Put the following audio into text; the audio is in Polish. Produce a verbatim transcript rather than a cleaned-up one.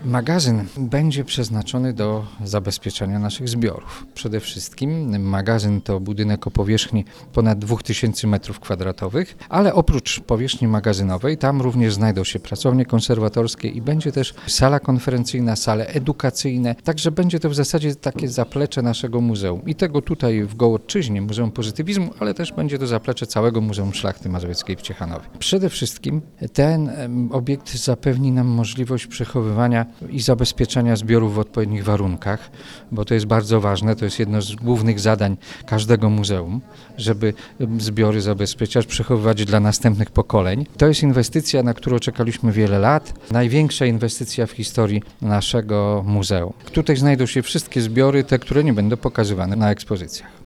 Magazyn będzie przeznaczony do zabezpieczenia naszych zbiorów. Przede wszystkim magazyn to budynek o powierzchni ponad dwa tysiące metrów kwadratowych, ale oprócz powierzchni magazynowej tam również znajdą się pracownie konserwatorskie i będzie też sala konferencyjna, sale edukacyjne, także będzie to w zasadzie takie zaplecze naszego muzeum i tego tutaj w Gołodczyźnie, Muzeum Pozytywizmu, ale też będzie to zaplecze całego Muzeum Szlachty Mazowieckiej w Ciechanowie. Przede wszystkim ten obiekt zapewni nam możliwość przechowywania i zabezpieczania zbiorów w odpowiednich warunkach, bo to jest bardzo ważne, to jest jedno z głównych zadań każdego muzeum, żeby zbiory zabezpieczać, przechowywać dla następnych pokoleń. To jest inwestycja, na którą czekaliśmy wiele lat, największa inwestycja w historii naszego muzeum. Tutaj znajdą się wszystkie zbiory, te, które nie będą pokazywane na ekspozycjach.